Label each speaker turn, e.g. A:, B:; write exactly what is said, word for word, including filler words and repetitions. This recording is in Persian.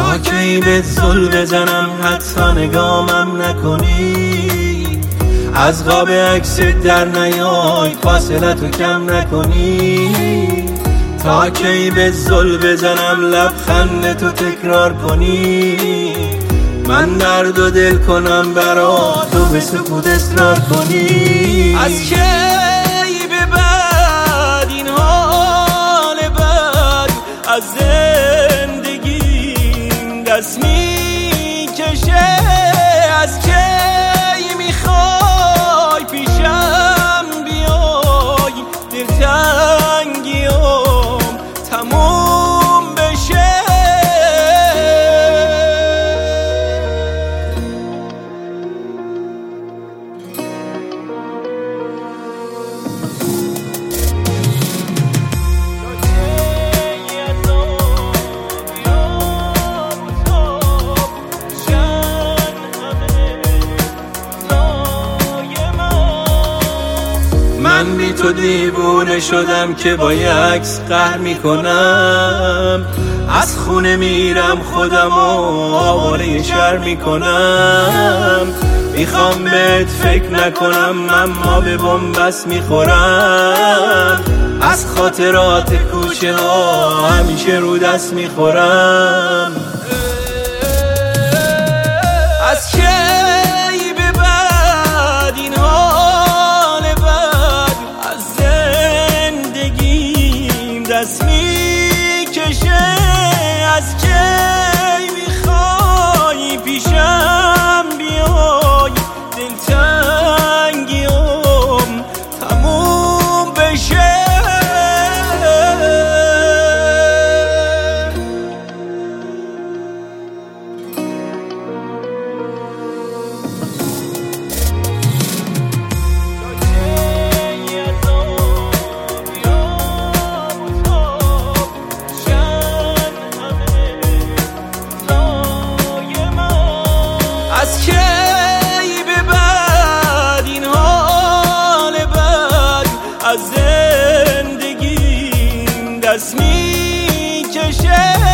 A: تا کی بهت زل بزنم حتی نگامم نکنی، از قاب عکست در نیای فاصلتو کم نکنی، تا کی بهت زل بزنم لبخندتو تکرار کنی، من درد و دل کنم برا تو به سکوت اصرار کنی.
B: از کی به بعد این حال بد از زندگیم دست میکشه، از کی میخوای پیشم بیای دلتنگیام تموم بشه.
A: من بی تو دیوونه شدم که با یه عکس قهر میکنم، از خونه میرم خودم و آواره شر میکنم، میخوام بهت فکر نکنم اما به بنبست میخورم، از خاطرات کوچه ها همیشه رو دست میخورم.
B: از کی به بعد این حال بد از زندگیم دست میکشه، از کی میخوای پیشم بیای دلتنگیام تموم بشه. از کی به بعد این حال بد از زندگیم دست میکشه،